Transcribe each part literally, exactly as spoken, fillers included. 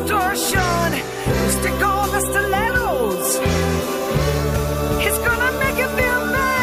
distortion. Stick on the stilettos. It's gonna make you feel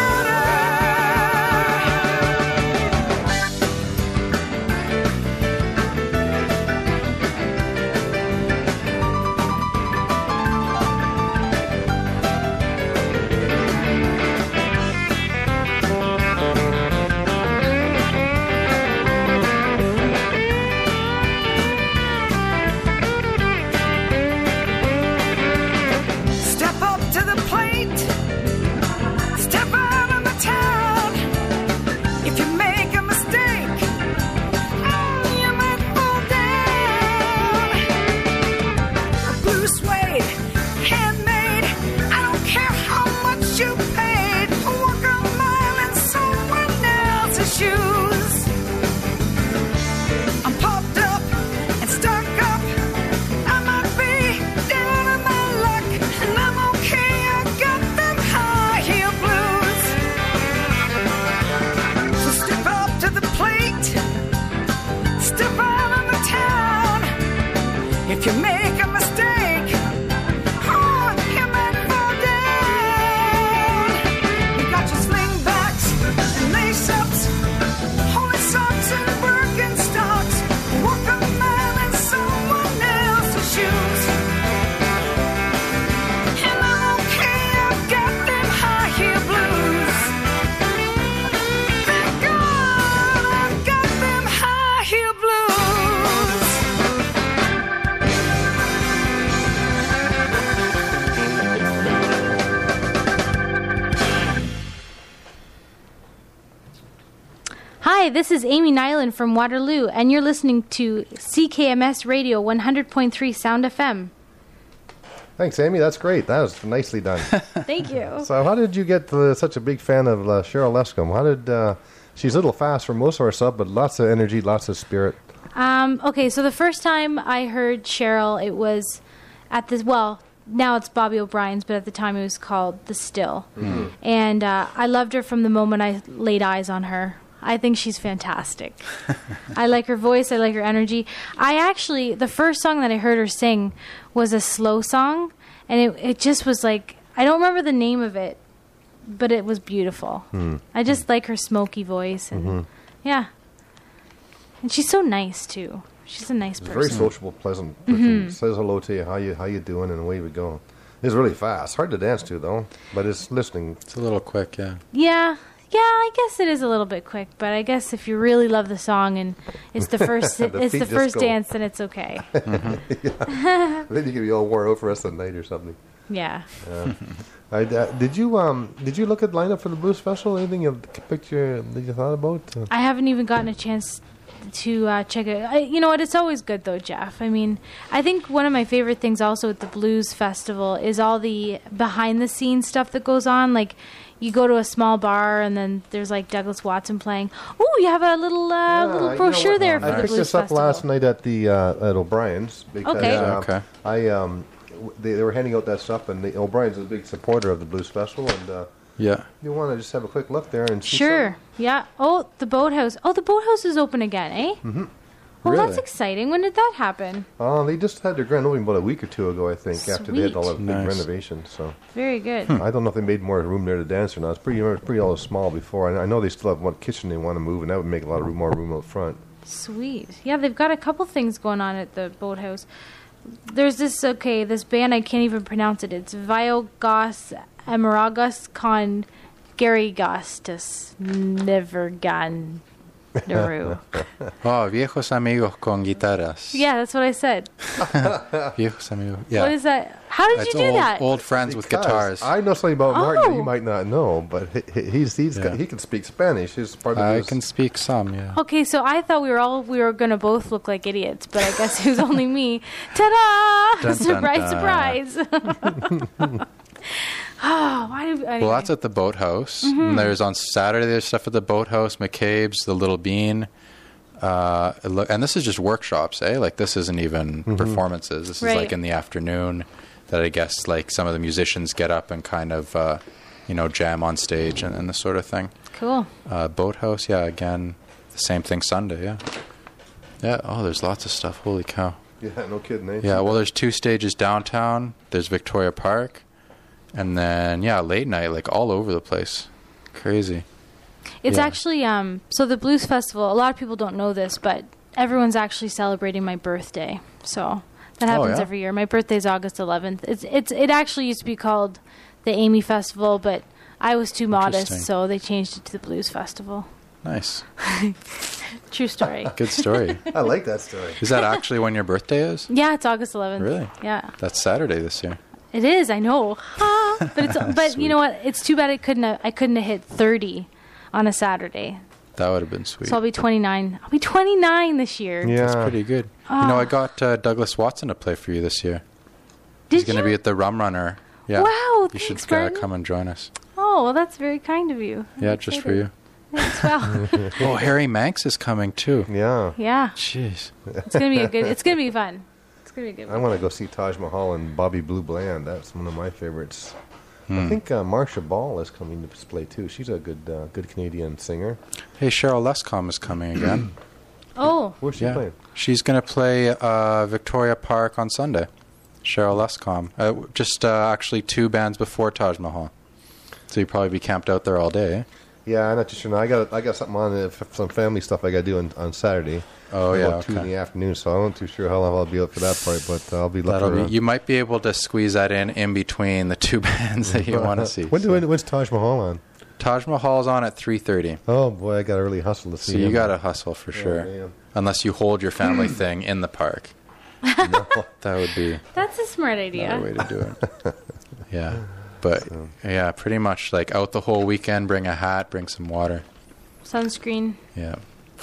you make a mistake, oh, you might fall down. You got your slingbacks and lace-ups, holy socks and Birkenstocks. Walk a mile in someone else's shoes. And I'm okay, I've got them high heel blues. Thank God I've got them high heel blues. Hi, this is Amy Nyland from Waterloo, and you're listening to C K M S Radio one hundred point three Sound F M. Thanks, Amy. That's great. That was nicely done. Thank you. So how did you get uh, such a big fan of uh, Cheryl Lescombe? How did... Uh, she's a little fast for most of our stuff, but lots of energy, lots of spirit. Um, okay, so the first time I heard Cheryl, it was at this... Well, now it's Bobby O'Brien's, but at the time it was called The Still. Mm-hmm. And uh, I loved her from the moment I laid eyes on her. I think she's fantastic. I like her voice. I like her energy. I actually, the first song that I heard her sing was a slow song, and it it just was like, I don't remember the name of it, but it was beautiful. Mm. I just like her smoky voice, and mm-hmm. yeah. And she's so nice, too. She's a nice person. Very sociable, pleasant person. Mm-hmm. Says hello to you, how you how you doing, and away we go. It's really fast. Hard to dance to, though, but it's listening. It's a little quick, yeah. Yeah. Yeah, I guess it is a little bit quick, but I guess if you really love the song and it's the first the it's the first dance, then it's okay. Mm-hmm. yeah. Then you can be all wore out for us at night or something. Yeah. Uh, I, uh, did you um did you look at lineup for the Blues Festival? Anything you picture that you thought about? Uh, I haven't even gotten a chance to uh, check it. I, you know what? It's always good though, Jeff. I mean, I think one of my favorite things also at the Blues Festival is all the behind the scenes stuff that goes on, like. You go to a small bar, and then there's like Douglas Watson playing. Oh, you have a little uh, yeah, little brochure you know there for I the Blues Festival. I picked this up Festival. last night at the uh, at O'Brien's because okay. Uh, okay. I um they, they were handing out that stuff, and the, O'Brien's is a big supporter of the Blues Festival, and uh, yeah, you want to just have a quick look there and see sure, something. yeah. Oh, the boathouse. Oh, the boathouse is open again, eh? Mm-hmm. Well, really? that's exciting. When did that happen? Oh, uh, they just had their grand opening about a week or two ago, I think, Sweet. after they had all the nice. big renovations. So very good. I don't know if they made more room there to dance or not. It's pretty, pretty all small before. I, I know they still have one kitchen they want to move, and that would make a lot of room, more room out front. Sweet. Yeah, they've got a couple things going on at the boathouse. There's this okay, this band I can't even pronounce it. It's Viogos Amaragus con Gary Gostus Nevergan. Naru. Oh, viejos amigos con guitarras. Yeah, that's what I said. Viejos amigos. Yeah. What is that? How did That's you do old, that? Old friends Because with guitars. I know something about Martin that Oh. you might not know, but he, he's he's Yeah. got, he can speak Spanish. He's part of I his, can speak some, yeah. Okay, so I thought we were all we were gonna both look like idiots, but I guess it was only me. Ta-da! Dun, dun, surprise, dun. surprise. Oh, why do, anyway. Well, that's at the Boathouse. Mm-hmm. And there's on Saturday, there's stuff at the Boathouse, McCabe's, the Little Bean. Uh, it lo- and this is just workshops, eh? Like, this isn't even mm-hmm. performances. This Right. is like in the afternoon that I guess like some of the musicians get up and kind of, uh, you know, jam on stage and, and this sort of thing. Cool. Uh, Boathouse, yeah, again, the same thing Sunday, yeah. Yeah, oh, there's lots of stuff. Holy cow. Yeah, no kidding. Eh? Yeah, well, there's two stages downtown. There's Victoria Park. And then, yeah, late night, like all over the place. Crazy. It's Yeah. actually, um, so the Blues Festival, a lot of people don't know this, but everyone's actually celebrating my birthday. So that happens Oh, yeah? every year. My birthday's August eleventh. It's, it's, it actually used to be called the Amy Festival, but I was too modest, Interesting. so they changed it to the Blues Festival. Nice. True story. Good story. I like that story. Is that actually when your birthday is? Yeah, it's August eleventh. Really? Yeah. That's Saturday this year. It is, I know. but it's but Sweet. you know what? It's too bad I couldn't have, I couldn't have hit thirty on a Saturday. That would have been sweet. So I'll be twenty-nine. I'll be twenty-nine this year. Yeah. That's pretty good. You know, I got uh, Douglas Watson to play for you this year. Did He's going to you? be at the Rum Runner. Yeah. Wow, You should thanks, uh, Martin. come and join us. Oh, well, that's very kind of you. I'm Yeah, just for excited. you. Thanks. Well, Oh, Harry Manx is coming too. Yeah. yeah, Jeez. it's gonna be a good. It's gonna be fun. It's gonna be a good. I One. want to go see Taj Mahal and Bobby Blue Bland. That's one of my favorites. Hmm. I think uh, Marsha Ball is coming to play too. She's a good, uh, good Canadian singer. Hey, Cheryl Lescom is coming again. Oh, Where's she Yeah. playing? She's going to play uh, Victoria Park on Sunday. Cheryl Lescom. Uh, w- just uh, actually two bands before Taj Mahal. So you'll probably be camped out there all day. Eh? Yeah, I'm not too sure. Now, I got I got something on uh, f- some family stuff I got to do on, on Saturday. Oh, yeah, About two in okay. the afternoon, so I'm not too sure how long I'll be out for that part, but uh, I'll be looking That'll be, around. you might be able to squeeze that in in between the two bands that you want to see. When do So- when, when's Taj Mahal on? Taj Mahal's on at three thirty. Oh boy, I got to really hustle to see. So you him. got to hustle for sure. man. Unless you hold your family thing in the park. That would be that's a smart idea. another way to do it. Yeah. But yeah, pretty much like out the whole weekend, bring a hat, bring some water. Sunscreen. Yeah.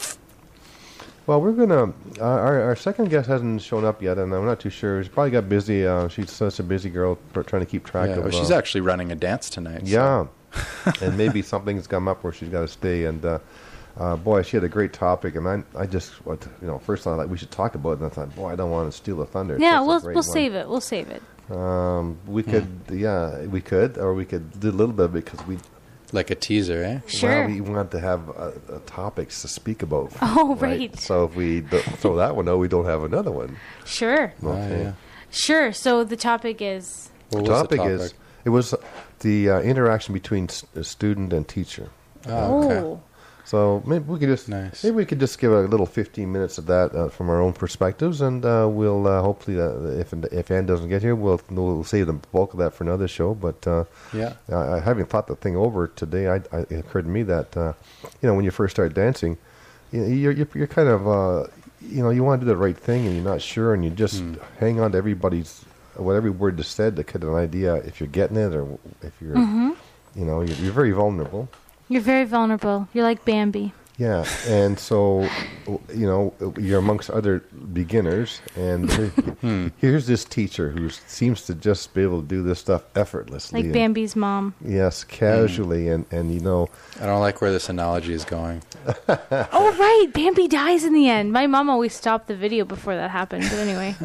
Well, we're gonna. Uh, our our second guest hasn't shown up yet, and I'm not too sure. She's probably got busy. Uh, she's such a busy girl, for trying to keep track yeah of. well, she's uh, actually running a dance tonight. so- Yeah, and maybe something's come up where she's got to stay. And uh, uh, boy, she had a great topic, and I, I just, what, you know, first thought like we should talk about it, and I thought, boy, I don't want to steal the thunder. It's Yeah, such a we'll great we'll one. save it. We'll save it. Um, we could, yeah, we could, or we could do a little bit because we, Like a teaser, eh? Sure. well, we want to have uh, uh, topics to speak about. Oh, right. So if we do throw that one out, we don't have another one. Sure. Oh, Okay. yeah. Sure. So the topic is. What The was topic, is it was the uh, interaction between s- uh, student and teacher. Oh, okay. Oh. So maybe we could just Nice. maybe we could just give a little fifteen minutes of that uh, from our own perspectives, and uh, we'll uh, hopefully uh, if if Ann doesn't get here, we'll we'll save the bulk of that for another show. But uh, Yeah. uh, having thought the thing over today, I, I, it occurred to me that uh, you know when you first start dancing, you know, you're, you're you're kind of uh, you know you want to do the right thing, and you're not sure, and you just Hmm. hang on to everybody's what every word is said to get an idea if you're getting it or if you're Mm-hmm. you know you're, you're very vulnerable. You're very vulnerable. You're like Bambi. Yeah, and so, you know, you're amongst other beginners, and Hmm. here's this teacher who seems to just be able to do this stuff effortlessly. Like and- Bambi's mom. Yes, casually, and, and, you know, I don't like where this analogy is going. Oh, right. Bambi dies in the end. My mom always stopped the video before that happened. But anyway,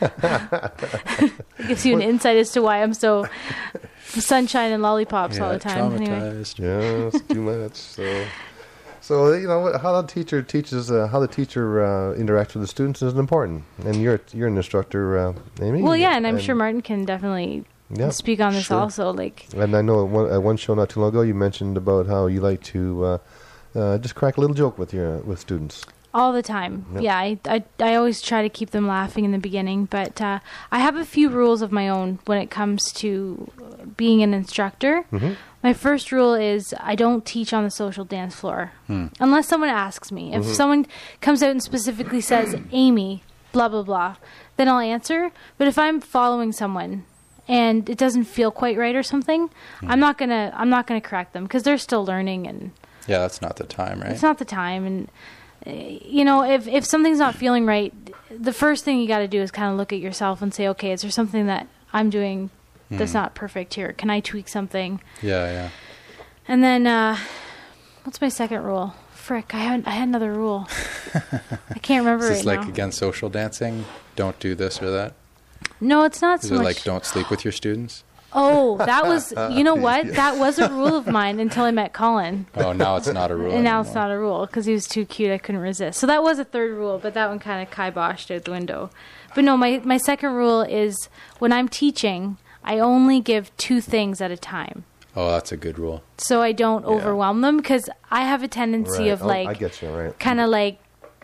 it gives you an insight as to why I'm so sunshine and lollipops all the time. Anyway. traumatized. yes, too much. So, so you know, what- how the teacher teaches, uh, how the teacher uh, interacts with the students is important. And you're you're an instructor, uh, Amy. Well, yeah, and I'm sure Martin can definitely Yeah, speak on this sure. also. Like, And I know at one, at one show not too long ago, you mentioned about how you like to uh, uh, just crack a little joke with your with students. all the time. Yep. Yeah, I, I, I always try to keep them laughing in the beginning, but uh, I have a few rules of my own when it comes to being an instructor. Mm-hmm. My first rule is I don't teach on the social dance floor unless someone asks me. If someone comes out and specifically says, Amy, blah, blah, blah, then I'll answer. But if I'm following someone and it doesn't feel quite right or something, I'm not gonna I'm not gonna correct them because they're still learning and Yeah, that's not the time, right? it's not the time. And uh, you know, if if something's not feeling right, the first thing you got to do is kind of look at yourself and say, okay, is there something that I'm doing that's not perfect here? Can I tweak something? Yeah, yeah. And then, uh, what's my second rule? Frick, I had I had another rule. I can't remember Is right this like now. against social dancing? Don't do this or that? No, it's not Is so it much. like don't sleep with your students? Oh, that was, you know what? That was a rule of mine until I met Colin. Oh, now it's not a rule. And now anymore. it's not a rule because he was too cute. I couldn't resist. So that was a third rule, but that one kind of kiboshed out the window. But no, my, my second rule is when I'm teaching, I only give two things at a time. Oh, that's a good rule. So I don't overwhelm them because I have a tendency Right. of Oh, like, I get you, right. kind of like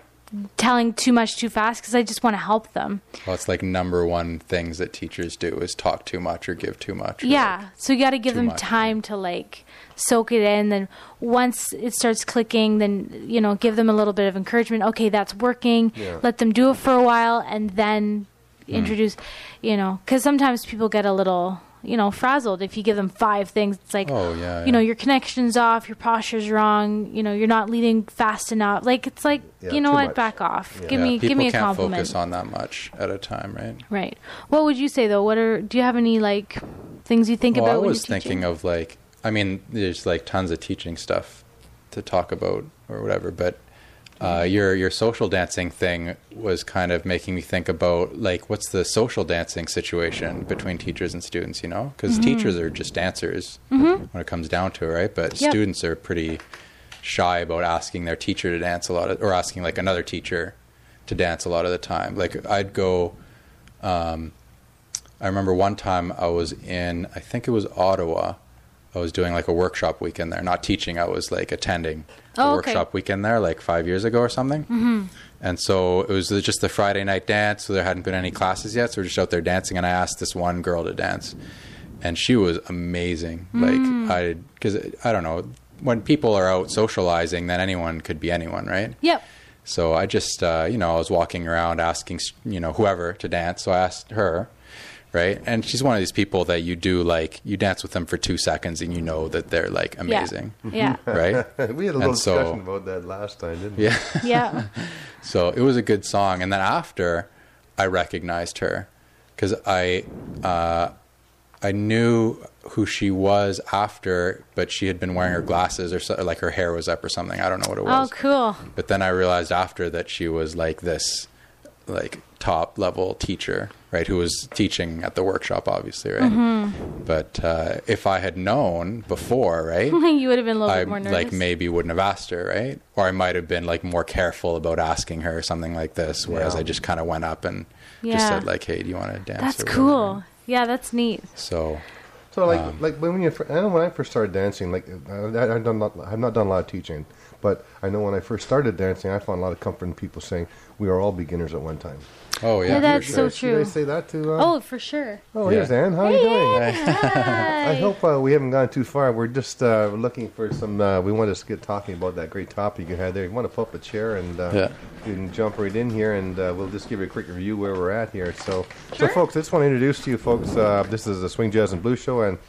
telling too much too fast because I just want to help them. Well, it's like number one things that teachers do is talk too much or give too much. or Yeah. like- So you got to give too them much, time to like soak it in. Then once it starts clicking, then, you know, give them a little bit of encouragement. Okay, that's working. Yeah. Let them do it for a while and then Hmm. introduce, you know, because sometimes people get a little, you know, frazzled if you give them five things. It's like, Oh, yeah, you know, yeah. your connection's off, your posture's wrong, you know, you're not leading fast enough. Like, it's like, Yeah, you know too what, much. back off. Yeah. Give Yeah, me, people give me a can't compliment. focus on that much at a time, right? Right. What would you say though? What are, do you have any like things you think Well, about I when was you're thinking teaching? of like, I mean, there's like tons of teaching stuff to talk about or whatever, but uh, your your social dancing thing was kind of making me think about like what's the social dancing situation between teachers and students, you know? Because teachers are just dancers when it comes down to it, right? But Yep. students are pretty shy about asking their teacher to dance a lot of, or asking like another teacher to dance a lot of the time. Like I'd go. Um, I remember one time I was in, I think it was Ottawa. I was doing like a workshop weekend there, not teaching. I was like attending a Oh, okay. workshop weekend there, like five years ago or something. Mm-hmm. And so it was just the Friday night dance. So there hadn't been any classes yet. So we're just out there dancing. And I asked this one girl to dance, and she was amazing. Like I, because I don't know, when people are out socializing, then anyone could be anyone, right? Yep. So I just, uh, you know, I was walking around asking, you know, whoever to dance. So I asked her, right? And she's one of these people that you do like, you dance with them for two seconds and you know that they're like amazing, Yeah. right? We had a little And so- discussion about that last time, didn't we? Yeah. Yeah. So it was a good song. And then after, I recognized her because I, uh, I knew who she was after, but she had been wearing her glasses or, so, or like her hair was up or something. I don't know what it Oh, was. cool. But then I realized after that she was like this, like top level teacher, right? Who was teaching at the workshop, obviously, right? Mm-hmm. But uh, if I had known before, right? You would have been a little I bit more nervous. like maybe wouldn't have asked her, right? Or I might have been like more careful about asking her or something like this. Whereas Yeah. I just kind of went up and Yeah. just said like, "Hey, do you want to dance?" That's or whatever? cool. Yeah, that's neat. So So like Um, like when you fir- I know when I first started dancing, like I, I've done not, I've not done a lot of teaching, but I know when I first started dancing, I found a lot of comfort in people saying we are all beginners at one time. oh yeah, Yeah, for that's sure. so Did true. they say that to? Uh, Oh, for sure. oh, Yeah. here's Ann. How are you doing? I Hi. hope uh, we haven't gone too far. We're just uh, looking for some. Uh, we want to get talking about that great topic you had there. You want to pull up a chair and uh, Yeah. you can jump right in here, and uh, we'll just give you a quick review where we're at here. So, so folks, I just want to introduce to you, folks. Uh, this is the Swing Jazz and Blues Show, and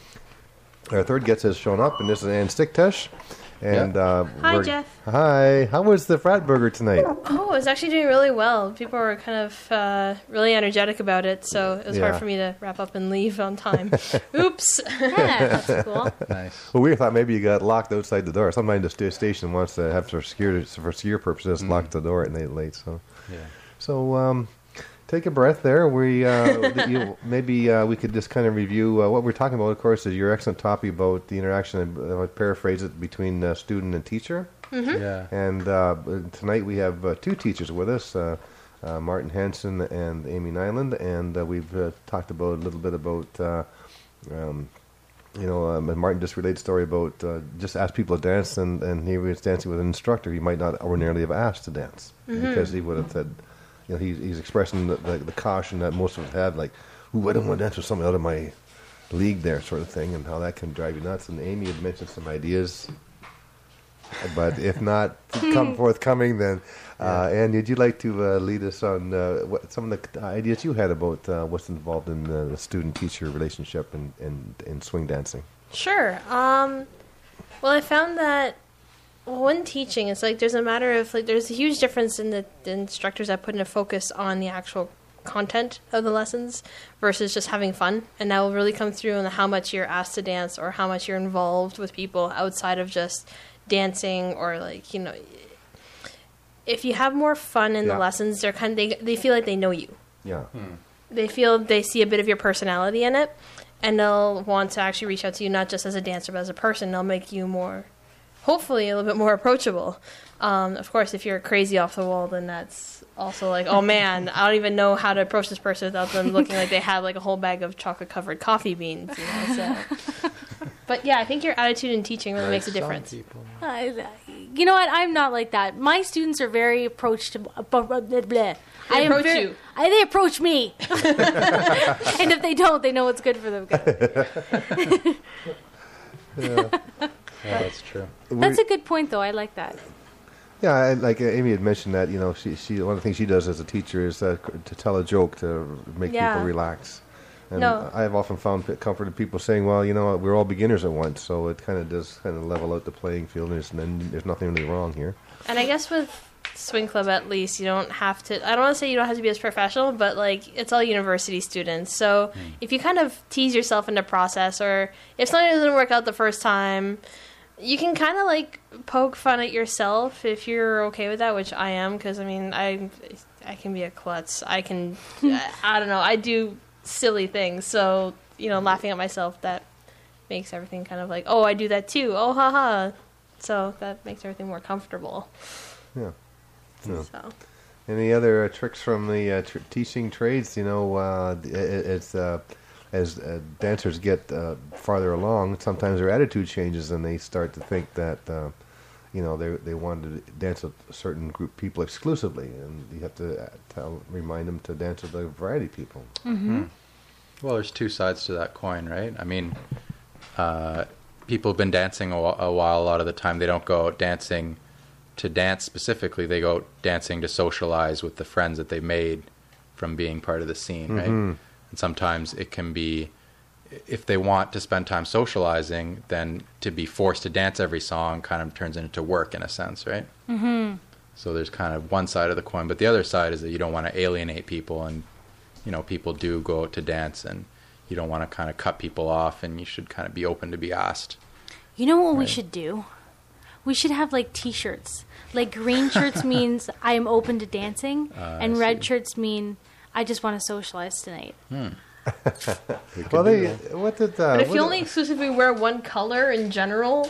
our third guest has shown up, and this is Ann Sticktesh. And uh, Hi, we're- Jeff. Hi. How was the Frat Burger tonight? Oh, it was actually doing really well. People were kind of uh, really energetic about it, so it was Yeah. hard for me to wrap up and leave on time. Oops. Yeah, that's cool. Nice. Well, we thought maybe you got locked outside the door. Sometimes the sta- station wants to have for security for security purposes lock the door at night late. So, Yeah. so um, take a breath there. We uh, you, maybe uh, we could just kind of review uh, what we're talking about. Of course, is your excellent topic about the interaction. I would paraphrase it between uh, student and teacher. Yeah. And uh, tonight we have uh, two teachers with us, uh, uh, Martin Hansen and Amy Nyland, and uh, we've uh, talked about a little bit about, uh, um, you know, um, and Martin just related a story about uh, just ask people to dance, and, and he was dancing with an instructor he might not ordinarily have asked to dance because he would have said, you know, he, he's expressing the, the, the caution that most of us have, like, ooh, I don't want to dance with someone out of my league there, sort of thing, and how that can drive you nuts. And Amy had mentioned some ideas. But if not come forthcoming, then uh, Anne, would you like to uh, lead us on uh, what, some of the ideas you had about uh, what's involved in uh, the student-teacher relationship and in, in, in swing dancing? Sure. Um, well, I found that well, when teaching, it's like there's a matter of like there's a huge difference in the, the instructors that put in a focus on the actual content of the lessons versus just having fun, and that will really come through in how much you're asked to dance or how much you're involved with people outside of just dancing, or like, you know, if you have more fun in Yeah. the lessons, they're kind of, they they feel like they know you. Yeah. They feel they see a bit of your personality in it. and they'll want to actually reach out to you not just as a dancer but as a person. They'll make you more, hopefully, a little bit more approachable. Um, of course, if you're crazy off the wall, then that's also like, oh man, I don't even know how to approach this person without them looking like they had like a whole bag of chocolate covered coffee beans. You know, so. But yeah, I think your attitude in teaching really makes a difference. Uh, you know what? I'm not like that. My students are very approached. Blah, blah, blah, blah. They I am approach very- you. I, they approach me. And if they don't, they know what's good for them. Yeah, that's true. That's a good point, though. I like that. Yeah, I, like uh, Amy had mentioned that, you know, she, she one of the things she does as a teacher is uh, c- to tell a joke to make Yeah. people relax. And No. I've often found p- comfort in people saying, well, you know, we're all beginners at once, so it kind of does kind of level out the playing field, and there's, and there's nothing really wrong here. And I guess with swing club, at least, you don't have to, I don't want to say you don't have to be as professional, but like, it's all university students. So if you kind of tease yourself in the process, or if something doesn't work out the first time, you can kind of like poke fun at yourself if you're okay with that, which I am, because I mean, I I can be a klutz. I can, I don't know, I do silly things. So, you know, laughing at myself, that makes everything kind of like, oh, I do that too. Oh, haha. So that makes everything more comfortable. Yeah. Yeah. So. Any other uh, tricks from the uh, tr- teaching trades? You know, uh, it, it's uh, as uh, dancers get uh, farther along, sometimes their attitude changes, and they start to think that uh, you know they they want to dance with a certain group of people exclusively, and you have to uh, tell remind them to dance with a variety of people. Mm-hmm. Well, there's two sides to that coin, right? I mean, uh, people have been dancing a, wh- a while. A lot of the time, they don't go out dancing to dance specifically. They go out dancing to socialize with the friends that they made from being part of the scene, right? Mhm. And sometimes it can be, if they want to spend time socializing, then to be forced to dance every song kind of turns into work in a sense, right? Mm-hmm. So there's kind of one side of the coin, but the other side is that you don't want to alienate people, and you know, people do go out to dance, and you don't want to kind of cut people off, and you should kind of be open to be asked. You know what we Right. should do? We should have like T-shirts. Like green shirts means I am open to dancing, Uh, and I red see. shirts mean I just want to socialize tonight. We could Well, do they that. what did uh, But if what you did- only exclusively wear one color in general,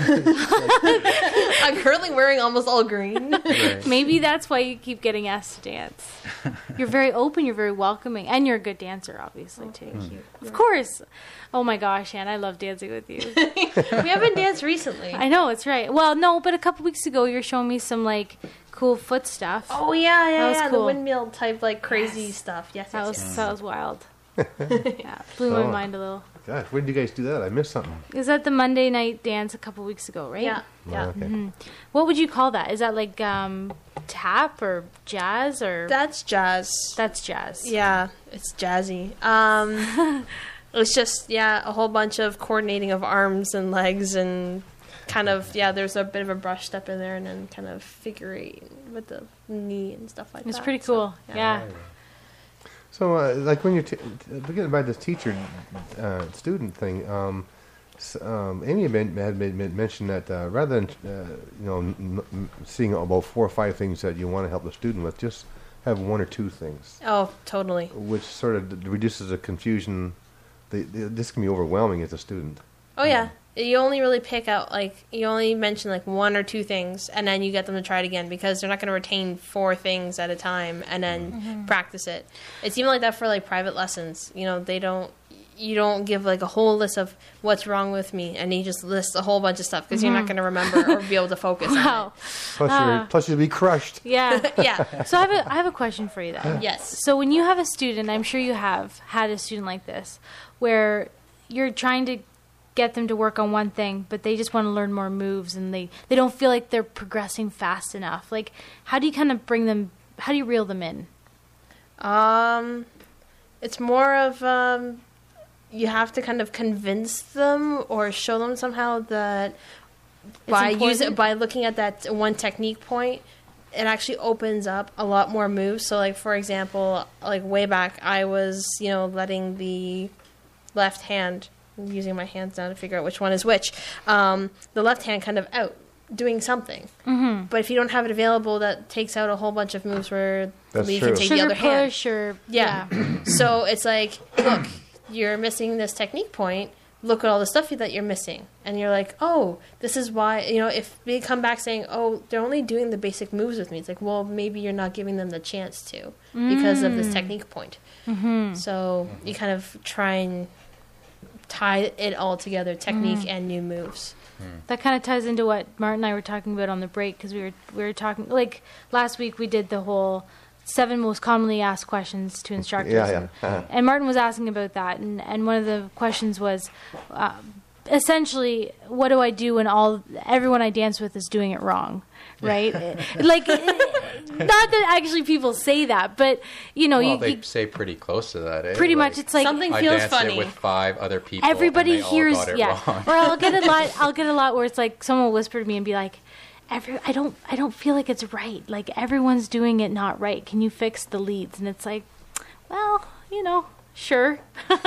I'm currently wearing almost all green. Right. Maybe that's why you keep getting asked to dance. You're very open, you're very welcoming, and you're a good dancer, obviously, too. Thank you. Of course. Oh my gosh, Anne, I love dancing with you. We haven't danced recently. I know, it's right. Well, no, but a couple weeks ago you were showing me some, like, cool foot stuff. Oh yeah, yeah, That was yeah. cool. The windmill type, like crazy Yes. stuff. Yes, that yes, was yes. that was wild. Yeah, blew my Oh. mind a little. Gosh, when did you guys do that? I missed something. Is that the Monday night dance a couple weeks ago, right? Yeah, Oh, yeah. okay. What would you call that? Is that like um, tap or jazz or That's jazz. that's jazz? Yeah, it's jazzy. Um, it's just yeah, a whole bunch of coordinating of arms and legs and kind of yeah. There's a bit of a brush step in there and then kind of figure eight with the knee and stuff like It's that. pretty So, cool. yeah. So, uh, like when you're t- t- forgetting about this teacher uh, student thing, um, s- um, Amy had, been, had made, made mentioned that uh, rather than uh, you know n- n- seeing about four or five things that you want to help the student with, just have one or two things, Oh, totally. which sort of d- reduces the confusion. The, the, this can be overwhelming as a student. Oh yeah. You only really pick out like you only mention like one or two things, and then you get them to try it again because they're not going to retain four things at a time and then practice it. It's even like that for like private lessons. You know, they don't. You don't give like a whole list of what's wrong with me, and you just list a whole bunch of stuff because you're not going to remember or be able to focus Wow. Plus, Ah. you're, plus you'll be crushed. Yeah. on it. Yeah. So I have a I have a question for you then. Yes. So when you have a student, I'm sure you have had a student like this, where you're trying to get them to work on one thing, but they just want to learn more moves, and they, they don't feel like they're progressing fast enough. Like, how do you kind of bring them? How do you reel them in? Um, it's more of um, you have to kind of convince them or show them somehow that by using important? by looking at that one technique point, it actually opens up a lot more moves. So, like for example, like way back, I was you know letting the left hand, using my hands now to figure out which one is which, um, the left hand kind of out doing something. Mm-hmm. But if you don't have it available, that takes out a whole bunch of moves where the That's lead true. can take the Sugar other hand. push or Yeah. so it's like, look, you're missing this technique point. Look at all the stuff that you're missing. And you're like, oh, this is why, you know, if they come back saying, oh, they're only doing the basic moves with me, it's like, well, maybe you're not giving them the chance to because of this technique point. Mm-hmm. So you kind of try and tie it all together, technique Mm. and new moves. That kind of ties into what Martin and I were talking about on the break, because we were we were talking, like, last week we did the whole seven most commonly asked questions to instructors. Yeah, yeah. And, Uh-huh. and Martin was asking about that, and, and one of the questions was, uh, essentially, what do I do when all everyone I dance with is doing it wrong, right? Like, not that actually people say that, but you know, Well, you, they you say pretty close to that. Eh? pretty Like, much it's like Something I feels danced funny. it with five other people. everybody and they hears, all got it yeah. wrong. Or I'll get a lot. I'll get a lot where it's like someone will whisper to me and be like, "Every, I don't, I don't feel like it's right. Like everyone's doing it not right. Can you fix the leads?" And it's like, well, you know, sure.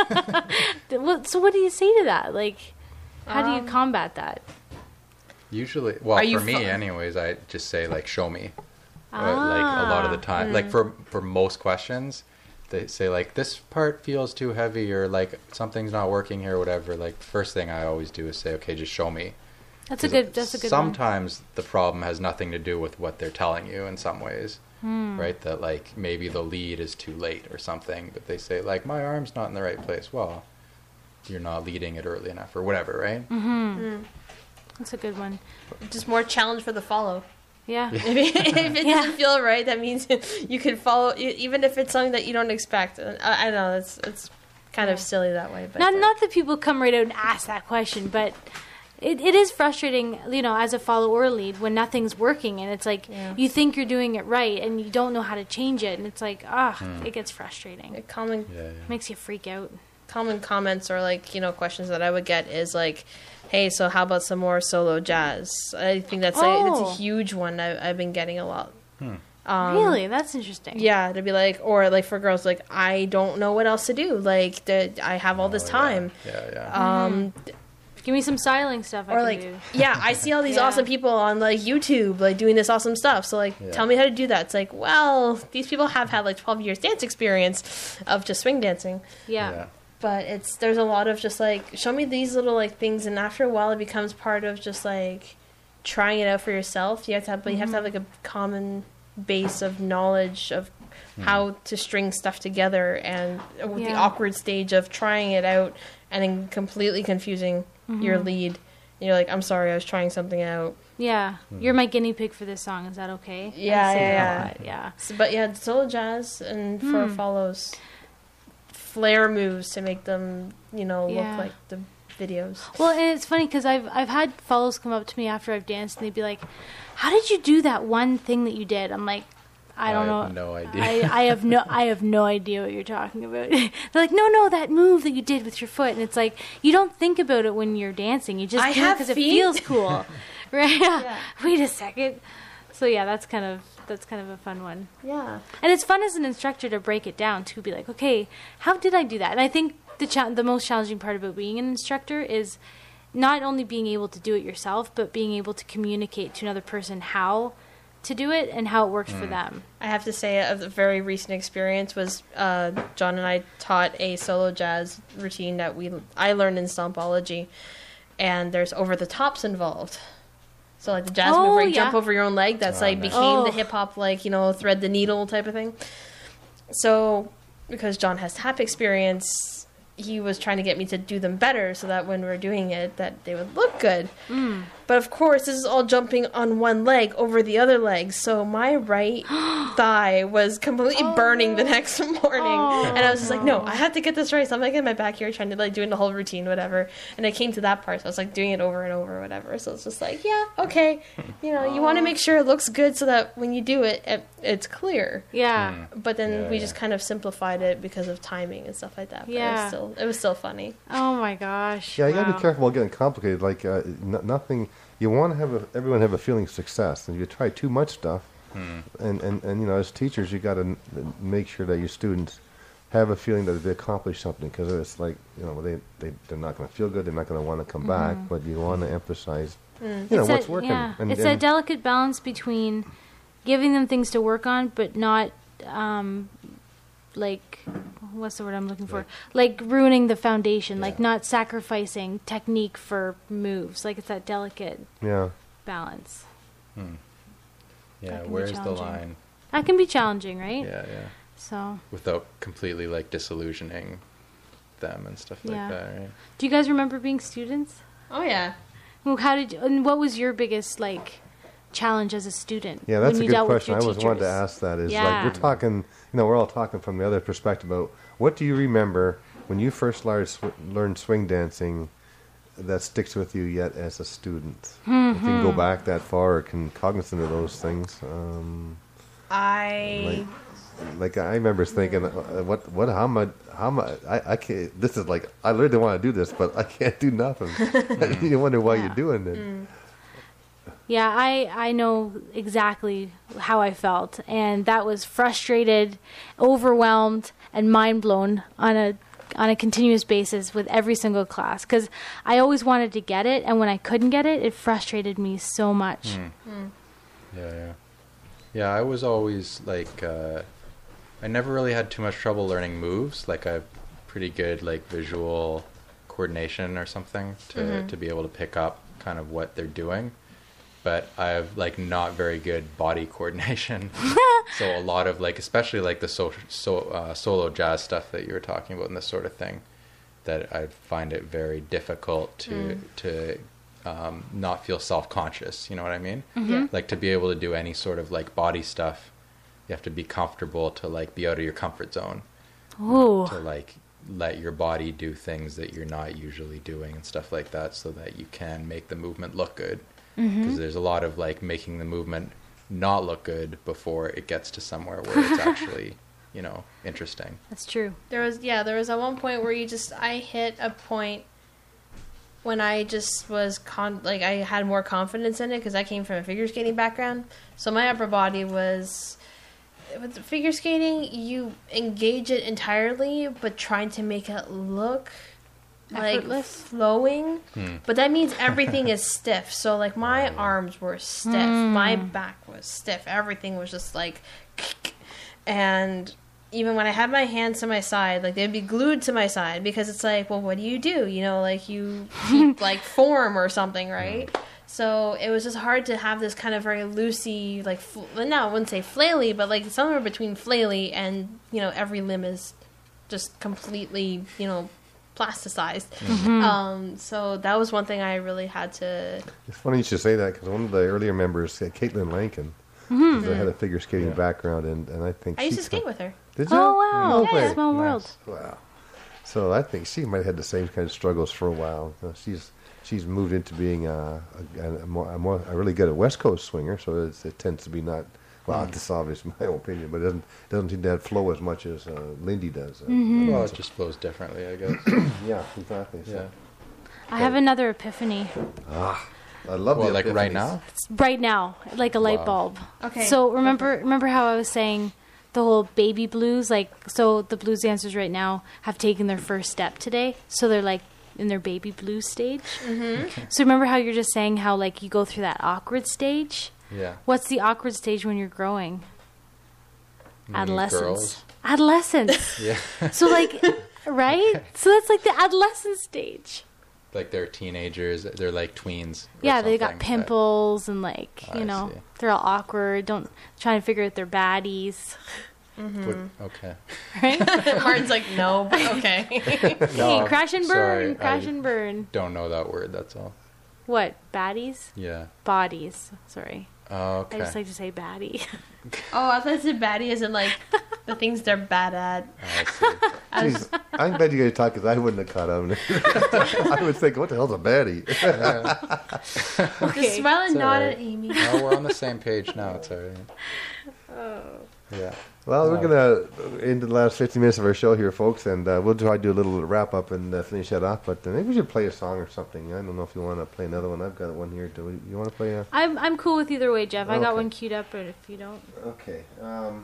Well, so what do you say to that? Like, how do you Um, combat that? Usually, well, Are you for me, fu- anyways, I just say like, "Show me." Uh, like a lot of the Ah. time, like for for most questions, they say like, "This part feels too heavy," or like something's not working here, or whatever. Like first thing I always do is say, "Okay, just show me." That's a 'Cause good. That's a good one. Sometimes the problem has nothing to do with what they're telling you in some ways, Hmm. right? That like maybe the lead is too late or something, but they say like, "My arm's not in the right place." Well, you're not leading it early enough or whatever, right? Mm-hmm. That's a good one. Just more challenge for the follow. Yeah. If it, if it Yeah. doesn't feel right, that means you can follow, e- even if it's something that you don't expect. I, I don't know, it's it's kind of Yeah. silly that way. But Not uh, not that people come right out and ask that question, but it, it is frustrating, you know, as a follow or lead when nothing's working and it's like Yeah. you think you're doing it right and you don't know how to change it and it's like ah, it gets frustrating. common Yeah, yeah. Makes you freak out. common comments or like you know questions that I would get is like, "Hey, so how about some more solo jazz?" I think that's like, that's Oh. a huge one I, I've been getting a lot. Um, really, that's interesting. Yeah, to be like, or like for girls, like I don't know what else to do. Like the, I have all this Oh, time. Yeah, yeah. yeah. Um, Give me some styling stuff. I or can like, do. yeah, I see all these Yeah. awesome people on like YouTube, like doing this awesome stuff. So like, Yeah. tell me how to do that. It's like, well, these people have had like twelve years dance experience of just swing dancing. Yeah. yeah. But it's there's a lot of just like show me these little like things, and after a while it becomes part of just like trying it out for yourself. You have to have, but you have to have like a common base of knowledge of how to string stuff together, and with the Yeah. awkward stage of trying it out and then completely confusing your lead. And you're like, I'm sorry, I was trying something out. Yeah. You're my guinea pig for this song. Is that okay? Yeah, I say yeah, that a yeah. lot, yeah. So, but yeah, solo jazz and for Hmm. follows flare moves to make them, you know, Yeah. look like the videos. Well, and it's funny because I've I've had fellows come up to me after I've danced and they'd be like, "How did you do that one thing that you did?" I'm like, "I don't I know. have no idea." I, I have no I have no idea what you're talking about." They're like, "No, no, that move that you did with your foot," and it's like you don't think about it when you're dancing. You just I do it have because it feet. feels cool, right? Yeah. Wait a second. So yeah, that's kind of that's kind of a fun one. Yeah. And it's fun as an instructor to break it down to be like, okay, how did I do that? And I think the cha- the most challenging part about being an instructor is not only being able to do it yourself, but being able to communicate to another person how to do it and how it works for them. I have to say a very recent experience was uh, John and I taught a solo jazz routine that we I learned in Stompology, and there's over the tops involved. So like the jazz Oh, move where you yeah. jump over your own leg, that's Oh, like nice. became Oh. the hip hop like you know thread the needle type of thing. So because John has tap experience, he was trying to get me to do them better so that when we we're doing it that they would look good. Mm. But of course, this is all jumping on one leg over the other leg. So my right thigh was completely burning the next morning. Oh, and I was just like, no, I have to get this right. So I'm like in my back here trying to like doing the whole routine, whatever. And I came to that part. So I was like doing it over and over, whatever. So it's just like, yeah, okay. You know, you want to make sure it looks good so that when you do it, it it's clear. Yeah. But then Yeah, we yeah. just kind of simplified it because of timing and stuff like that. But it Yeah. was still, it was still funny. Oh my gosh. Yeah, you got to Wow. be careful about getting complicated. Like uh, n- nothing, you want to have a, everyone have a feeling of success, and you try too much stuff, and, and and you know, as teachers, you got to n- make sure that your students have a feeling that they accomplished something, because it's like you know they they they're not going to feel good, they're not going to want to come back, but you want to emphasize, you know, It's what's a, working. Yeah. And, it's and a delicate balance between giving them things to work on, but not um, like what's the word I'm looking for? Like ruining the foundation, like Yeah. not sacrificing technique for moves. Like it's that delicate Yeah. balance. Yeah, That can be where's the challenging. line? That can be challenging, right? Yeah, yeah. So, Without completely like disillusioning them and stuff like Yeah. that, right? do you guys remember being students? Oh yeah. Well, how did you, and what was your biggest like challenge as a student? Yeah, that's when a you good dealt with question. I your was wanted to teachers? ask that. Is Yeah. like we're talking, you know, we're all talking from the other perspective about what do you remember when you first learned sw- learned swing dancing that sticks with you yet as a student? Mm-hmm. If you can go back that far or can cognizant of those things. Um, I like I remember thinking, uh, what, what, how am I, how am I, I, I can't. This is like I really want to do this, but I can't do nothing. You wonder why Yeah. you're doing it. Mm. Yeah, I, I know exactly how I felt, and that was frustrated, overwhelmed, and mind blown on a on a continuous basis with every single class because I always wanted to get it, and when I couldn't get it, it frustrated me so much. Yeah, yeah. Yeah, I was always like, uh, I never really had too much trouble learning moves. Like, I have pretty good, like, visual coordination or something to, to be able to pick up kind of what they're doing. But I have, like, not very good body coordination. So a lot of, like, especially, like, the so, so, uh, solo jazz stuff that you were talking about and this sort of thing, that I find it very difficult to, to um, not feel self-conscious, you know what I mean? Yeah. Like to be able to do any sort of like body stuff, you have to be comfortable to like be out of your comfort zone, Ooh, to like let your body do things that you're not usually doing and stuff like that so that you can make the movement look good. Because there's a lot of like making the movement not look good before it gets to somewhere where it's actually, you know, interesting. that's true. there was yeah there was at one point where you just I hit a point when I just was con like I had more confidence in it because I came from a figure skating background, so my upper body was. With the figure skating, you engage it entirely, but trying to make it look like Effortless? flowing. But that means everything is stiff. So like my arms were stiff, my back was stiff, everything was just like, and even when I had my hands to my side, like they'd be glued to my side because it's like, well, what do you do? You know, like you keep like form or something, right? So it was just hard to have this kind of very loosey, like, fl- no, I wouldn't say flaily, but like somewhere between flaily and, you know, every limb is just completely, you know, plasticized. Um, so that was one thing I really had to. It's funny you should say that because one of the earlier members, uh, Caitlin Lankin, was, uh, had a figure skating background, and, and I think I used she to skate co- with her. Did you? Oh wow, No way. small world. Wow. So I think she might have had the same kind of struggles for a while. Uh, she's she's moved into being a, a, a, more, a, more, a really good at West Coast swinger, so it's, it tends to be not. Well, Mm. this is obviously my opinion, but it doesn't doesn't seem to have flow as much as uh, Lindy does. Uh, Well, it just flows differently, I guess. Yeah, exactly. So. Yeah. I have another epiphany I love Well, the like right epiphanies. now? right now, like a light Wow. bulb. Okay. So remember, remember how I was saying the whole baby blues, like so the blues dancers right now have taken their first step today, so they're like in their baby blues stage. Mm-hmm. So remember how you're just saying how like you go through that awkward stage. Yeah. What's the awkward stage when you're growing? Mm, Adolescence. girls. Adolescence. Yeah. So like, right? So that's like the adolescent stage. Like they're teenagers, they're like tweens. or Yeah, they got something, but- pimples and like you I know see. they're all awkward. Don't trying to figure out their baddies. What- okay. Martin's like, no, but okay. Hey, crash and burn, sorry, crash I and burn. Don't know that word, that's all. What baddies? Yeah. Bodies. Sorry, Oh, I okay. just like to say baddie. Oh, I thought it said baddie as in like the things they're bad at. I see. I was, Jeez, I'm glad you guys talk because I wouldn't have caught on. I would think, what the hell's a baddie? Okay. just smile and It's nod alright. at Amy. No, we're on the same page now, it's alright. Oh. Yeah. Well, we're gonna into the last fifty minutes of our show here, folks, and uh, we'll try to do a little wrap up and uh, finish that off. But uh, maybe we should play a song or something. I don't know if you want to play another one. I've got one here. Do we, you want to play a? I'm I'm cool with either way, Jeff. I got Okay. one queued up, but if you don't, Okay. Um,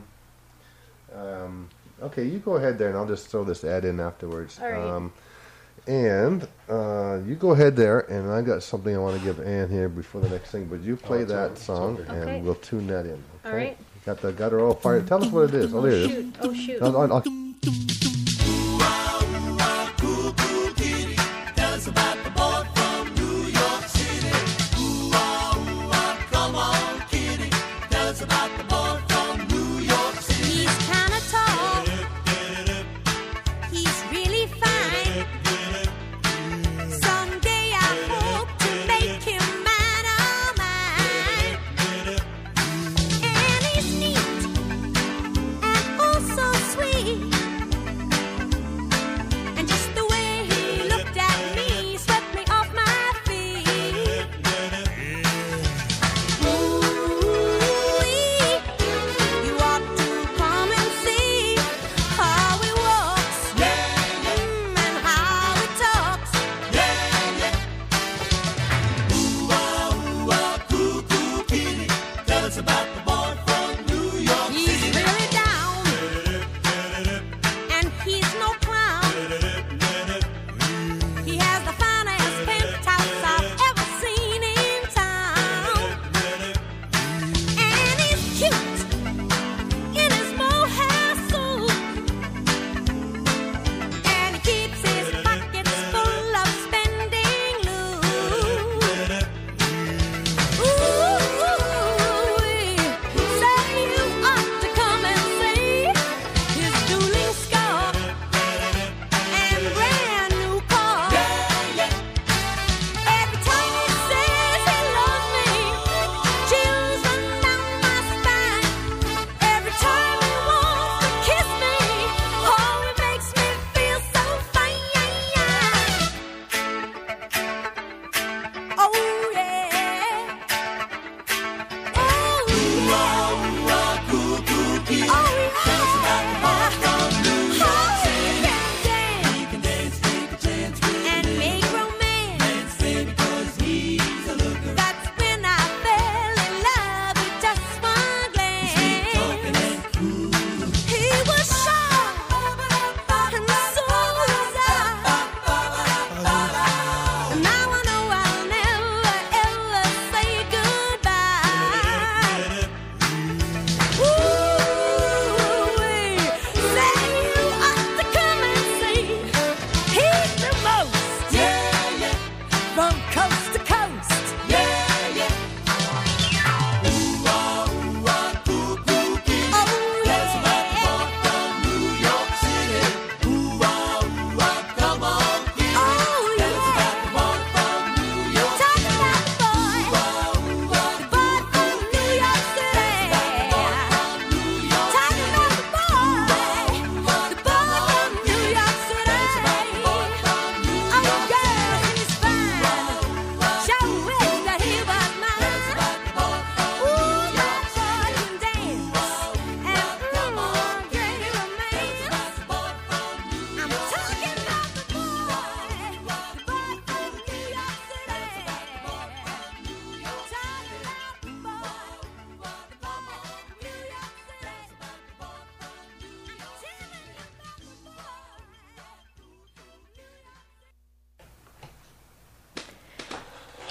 um, okay, you go ahead there, and I'll just throw this ad in afterwards. All right. Um, and uh, you go ahead there, and I got something I want to give Ann here before the next thing. But you play it's that over- it's song, over. and Okay. we'll tune that in. Okay? All right. Got the got her all fired. Tell us what it is. Oh, there it is. shoot, oh shoot. I'll- I'll- I'll-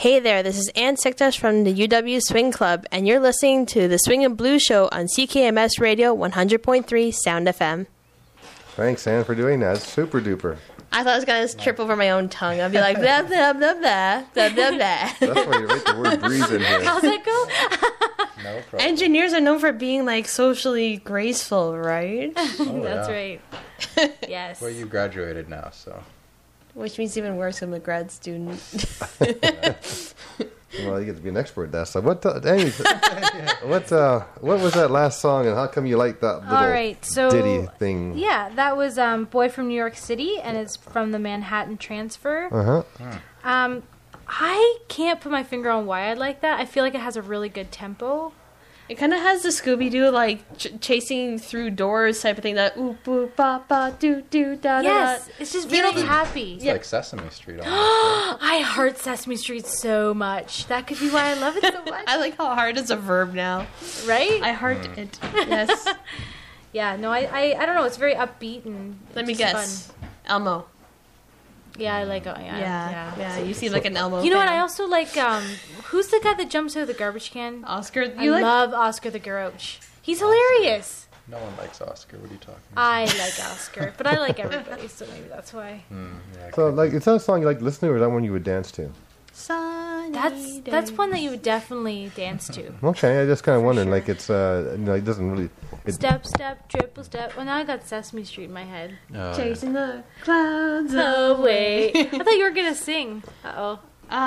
Hey there, this is Ann Siktas from the U W Swing Club, and you're listening to the Swing and Blues Show on C K M S Radio one hundred point three Sound F M. Thanks, Ann, for doing that. It's super duper. I thought I was going to trip over my own tongue. I'd be like, blah, blah, blah, blah, blah, blah, blah. That's why you write the word breeze in here. How's that go? No problem. Engineers are known for being, like, socially graceful, right? Oh, That's yeah. right. Yes. Well, you graduated now, so. Which means even worse, I'm a grad student. Well, you get to be an expert at that stuff. What, uh, Amy, what, uh, what was that last song, and how come you like that little All right, so ditty thing? yeah, that was um, "Boy from New York City," and it's from the Manhattan Transfer. Uh huh. Um, I can't put my finger on why I like that. I feel like it has a really good tempo. It kind of has the Scooby-Doo, like, ch- chasing through doors type of thing. That oop, boop, ba, ba, doo, doo, da, da, Yes, da. it's just really happy. It's like Sesame Street almost. Right? I heart Sesame Street so much. That could be why I love it so much, I like how hard it's a verb now. right? I heart it. Yes. yeah, no, I, I, I don't know. It's very upbeat and Let me it's guess. fun. Elmo. Yeah, I like. Yeah, Yeah, yeah. yeah. You seem like an Elmo You know what? fan. I also like. Um, who's the guy that jumps out of the garbage can? Oscar. I You like? love Oscar the Grouch. He's hilarious. No one likes Oscar. What are you talking about? I like Oscar, but I like everybody, so maybe that's why. Mm, yeah, So, okay. like, is that a song you like to listen to, or is that one you would dance to? Sunny That's that's day. one that you would definitely dance to. Okay, I just kind of wondering, sure. like, it's, uh, you know, it doesn't really. It, Step, step, triple step. Well, now I got Sesame Street in my head. Oh, yeah. Chasing the clouds Away. I thought you were gonna sing. Uh oh.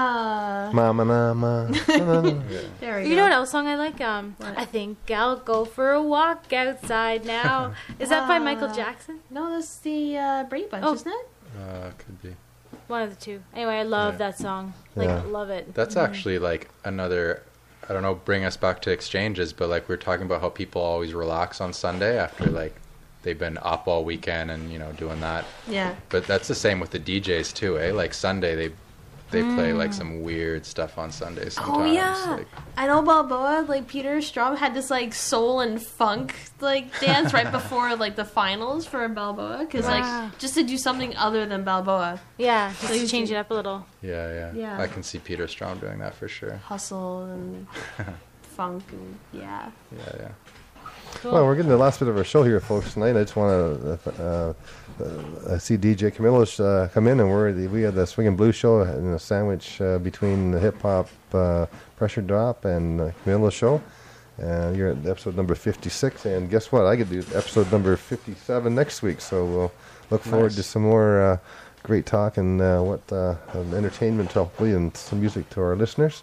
Ah, Mama, mama. mama. there we You go. know what else song I like? Um, I think I'll go for a walk outside now. Is that by Michael Ah. Jackson? No, that's the uh, Brady Bunch, Oh. isn't it? Uh, could be. One of the two. Anyway, I love Yeah. that song. Like, Yeah. love it. That's actually like another, I don't know, bring us back to exchanges, but like we we're talking about how people always relax on Sunday after like they've been up all weekend and, you know, doing that. Yeah. But that's the same with the D Js too, eh? Like Sunday they they play like some weird stuff on Sundays sometimes. Oh yeah, Like, I know Balboa. Like Peter Straub had this like soul and funk like dance right before like the finals for Balboa, because Wow. like just to do something other than Balboa, Yeah, just to Lazy. change it up a little. yeah, yeah, Yeah. I can see Peter Strom doing that for sure. hustle and funk and yeah. Yeah, yeah. Cool. Well, we're getting to the last bit of our show here, folks, tonight. I just want to uh, uh, see D J Camilo uh, come in, and we're the, we have the Swing and Blues show in a sandwich uh, between the hip hop uh, Pressure Drop and uh, Camilo's show. And you're at episode number fifty-six, and guess what? I get to do episode number fifty-seven next week, so we'll look forward Nice. to some more uh, great talk and uh, what uh, um, entertainment, hopefully, and some music to our listeners.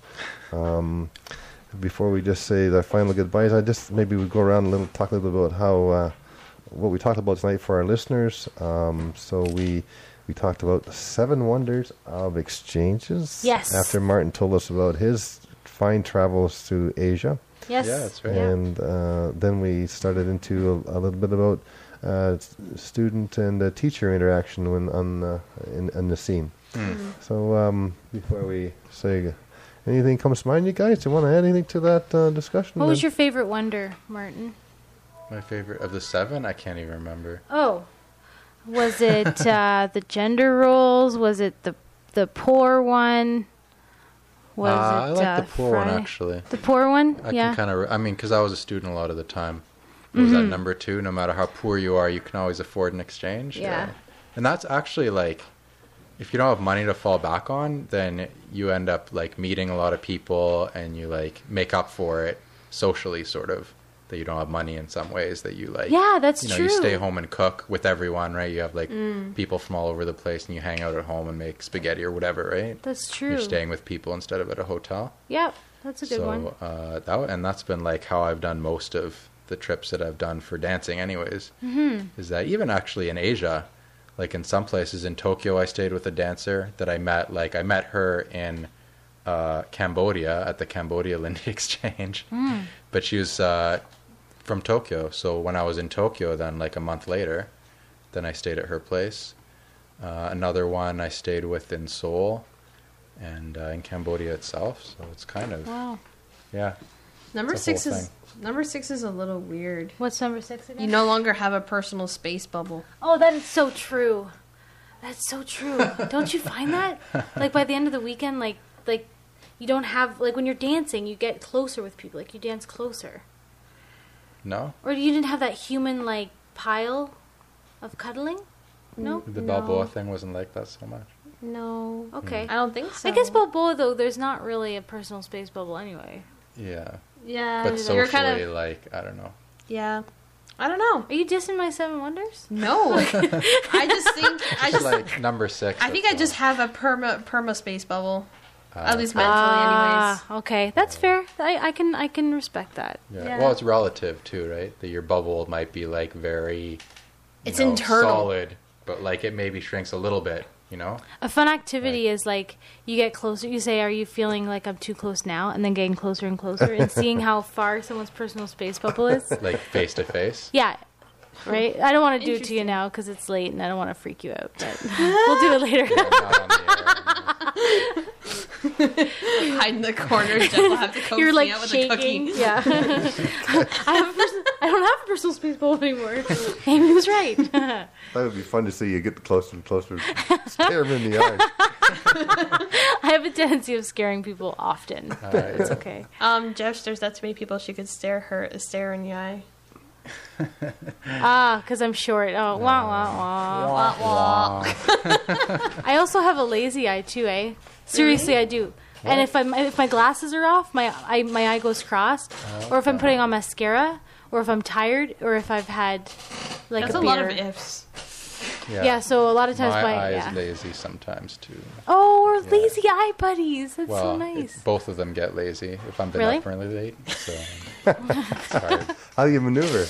Um, Before we just say the final goodbyes, I just maybe we go around a little, talk a little bit about how uh, what we talked about tonight for our listeners. Um, so we we talked about the seven wonders of exchanges. Yes. After Martin told us about his fine travels through Asia, Yes. Yeah, that's right. and uh, then we started into a, a little bit about uh, s- student and uh, teacher interaction when on uh, in, in the scene. Mm. So um, before we say anything comes to mind, you guys, do you want to add anything to that uh, discussion? What was your favorite wonder, Martin? My favorite of the seven, I can't even remember. Oh, was it uh, the gender roles? Was it the the poor one? Was uh, it I like uh, the poor one Friday? actually. The poor one? I yeah. can kind of, re- I mean, because I was a student a lot of the time. It was Mm-hmm. at number two. No matter how poor you are, you can always afford an exchange. Yeah. And that's actually like, if you don't have money to fall back on, then you end up like meeting a lot of people and you like make up for it socially, sort of. That you don't have money in some ways, that you like. Yeah, that's you know, true. you stay home and cook with everyone, right? You have like people from all over the place and you hang out at home and make spaghetti or whatever, right? That's true. You're staying with people instead of at a hotel. Yep, that's a good so, one. Uh, that and that's been like how I've done most of the trips that I've done for dancing, anyways. Mm-hmm. Is that even actually in Asia, like in some places in Tokyo, I stayed with a dancer that I met. Like I met her in uh, Cambodia at the Cambodia Lindy Exchange, Mm. but she was uh, from Tokyo. So when I was in Tokyo, then like a month later, then I stayed at her place. Uh, another one I stayed with in Seoul, and uh, in Cambodia itself. So it's kind of Wow. yeah. Number It's a whole six is number six is a little weird. What's number six again? You no longer have a personal space bubble. Oh, that is so true. That's so true. Don't you find that? Like by the end of the weekend, like like you don't have, like, when you're dancing, you get closer with people. Like, you dance closer. No? Or you didn't have that human, like, pile of cuddling? No? The No. Balboa thing wasn't like that so much. No. Okay. I don't think so. I guess Balboa, though, there's not really a personal space bubble anyway. Yeah. Yeah. But you're socially, kind of. like, I don't know. Yeah. I don't know. Are you dissing my Seven Wonders? No. I just think. I Just just. like number six. I think that's I just all. have a perma perma space bubble. Uh, At least mentally, Ah, anyways. okay. That's fair. I, I can I can respect that. Yeah. Yeah. Well, it's relative too, right? That your bubble might be like very. you It's know, internal. Solid, but like it maybe shrinks a little bit. You know. A fun activity is like you get closer. You say, "Are you feeling like I'm too close now?" And then getting closer and closer and seeing how far someone's personal space bubble is. Like face to face. Yeah, right. I don't want to do it to you Interesting. now because it's late and I don't want to freak you out. But we'll do it later. Yeah, not on the air. Hide in the corner. Jeff will have to coax You're me like out with shaking. a cookie. Yeah. I have. A person- I don't have a personal space bubble anymore. Amy was right. That would be fun to see you get closer and closer. Stare him in the eyes. I have a tendency of scaring people often, but it's okay. Um, Jeff stares at too many people. She could stare her stare in the eye. Ah, because I'm short. Oh, wah wah wah. Wah, wah. I also have a lazy eye too, eh? Seriously, I do. And if I'm if my glasses are off, my eye my eye goes crossed, or if I'm putting on mascara, or if I'm tired, or if I've had like That's a a beer. lot of ifs. Yeah. Yeah, so a lot of times my my, eye yeah. is lazy sometimes too. Oh, we're Yeah. lazy eye buddies. That's Well, so it- nice. both of them get lazy if I'm been Really? up really late. So it's hard. How do you maneuver?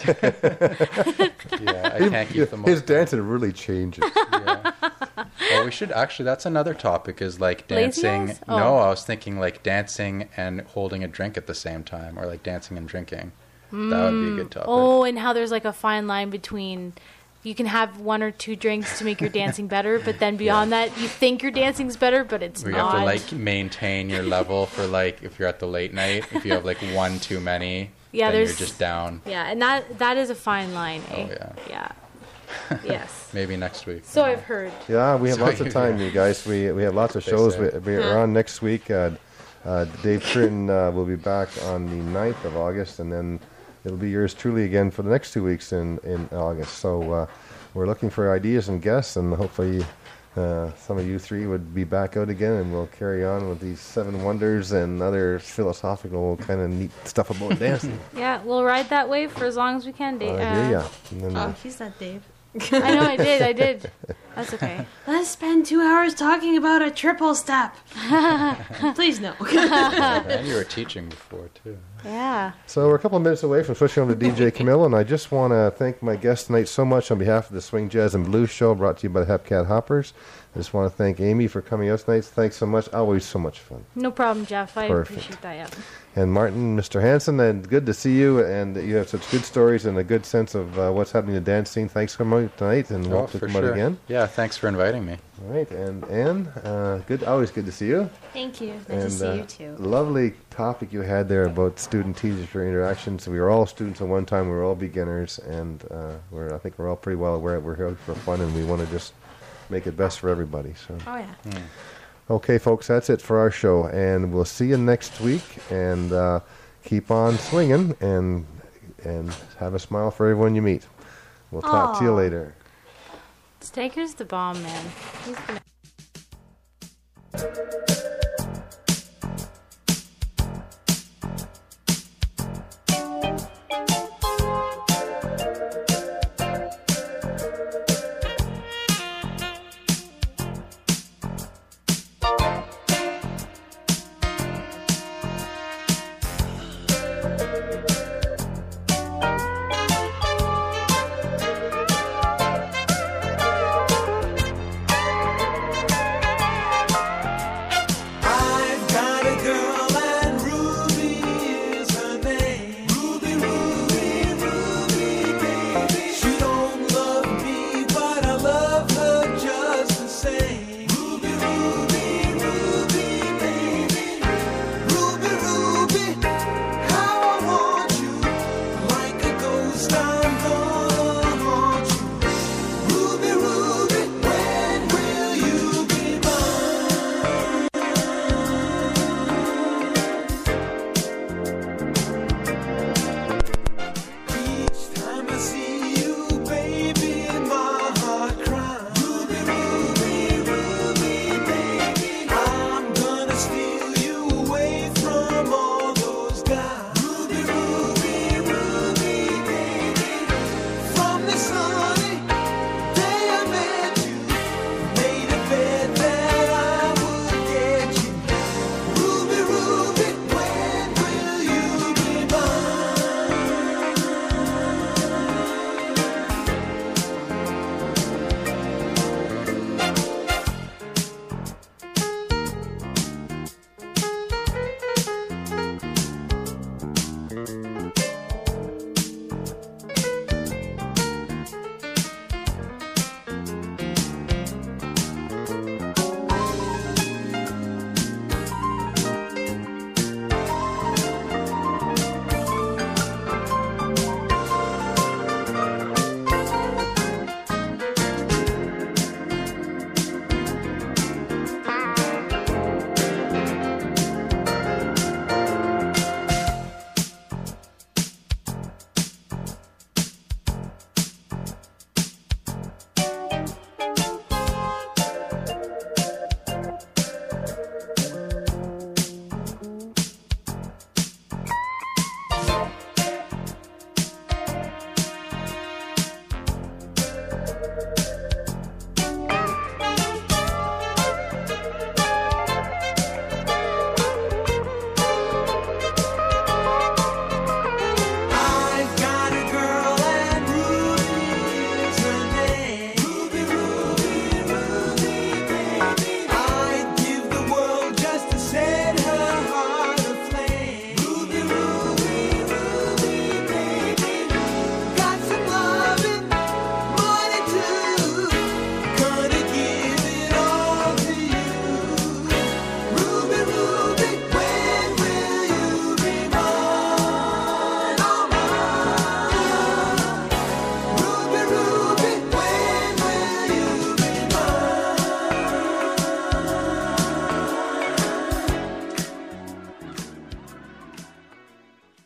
Yeah, I can't keep them. His all- dancing really changes. Yeah. Well, we should actually. That's another topic. Is like dancing. Laziness? Oh. No, I was thinking like dancing and holding a drink at the same time, or like dancing and drinking. That would be a good topic. Oh, and how there's like a fine line between you can have one or two drinks to make your dancing better, but then beyond that, you think your dancing's better, but it's Where you not. have to like maintain your level for like if you're at the late night. If you have like one too many, Yeah, then you're there's- just down. Yeah, and that that is a fine line, eh? Oh, yeah. Yeah. Yes. Maybe next week. So I've heard. Yeah, we have So lots of you- time, you guys. We we have lots of They shows. say. We, we're on next week. Uh, uh, Dave Tritton uh, will be back on the ninth of August, and then it'll be yours truly again for the next two weeks in, in August. So uh, we're looking for ideas and guests, and hopefully uh, some of you three would be back out again, and we'll carry on with these seven wonders and other philosophical kind of neat stuff about dancing. Yeah, we'll ride that wave for as long as we can, I Dave. hear ya. And then, Oh, uh, he's not Dave. I know I did, I did. That's okay. Let's spend two hours talking about a triple step. Please no. And you were teaching before too. Yeah. So we're a couple of minutes away from switching on to D J Camille, and I just want to thank my guest tonight so much on behalf of the Swing Jazz and Blues Show, brought to you by the Hepcat Hoppers. I just want to thank Amy for coming out tonight. Thanks so much. Always so much fun. No problem, Jeff. I Perfect. appreciate that, yeah. And Martin, Mister Hanson, and good to see you, and you have such good stories and a good sense of uh, what's happening in the dance scene. Thanks for coming out tonight, and Oh, hope to for come out sure. again. Yeah, thanks for inviting me. All right, and Anne, uh, good, always good to see you. Thank you. Nice and to see uh, you too. lovely topic you had there about student-teacher interactions. We were all students at one time. We were all beginners, and uh, we're I think we're all pretty well aware we're here for fun, and we want to just make it best for everybody. So, Oh yeah. okay, folks, that's it for our show, and we'll see you next week. And uh, keep on swinging, and and have a smile for everyone you meet. We'll talk to you Aw. later. Staker's the bomb, man. He's the